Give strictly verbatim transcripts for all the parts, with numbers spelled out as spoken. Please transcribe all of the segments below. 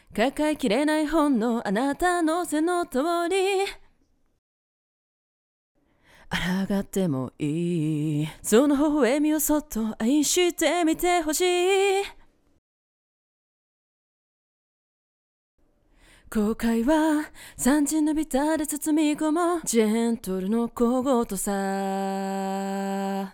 抱えきれない本能、あなたの背の通り。抗ってもいい、その微笑みをそっと愛してみてほしい。後悔は三時のビタで包み込むジェントルの小言さ。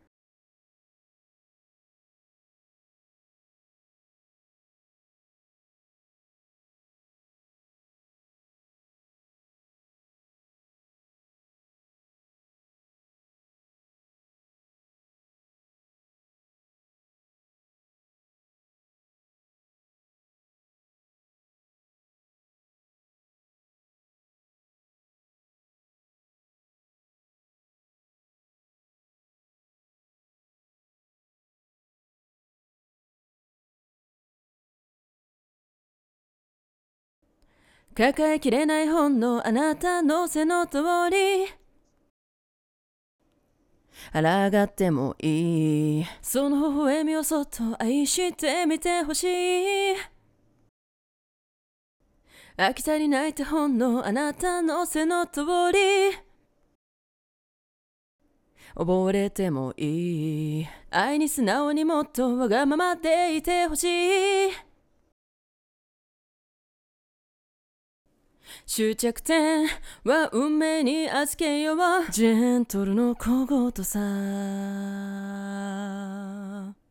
抱えきれない本能、あなたの背の通り。抗ってもいい、その微笑みをそっと愛してみてほしい。飽きたり泣いた本能、あなたの背の通り。溺れてもいい、愛に素直にもっとわがままでいてほしい。終着点は運命に預けよう、ジェントルの小言さ。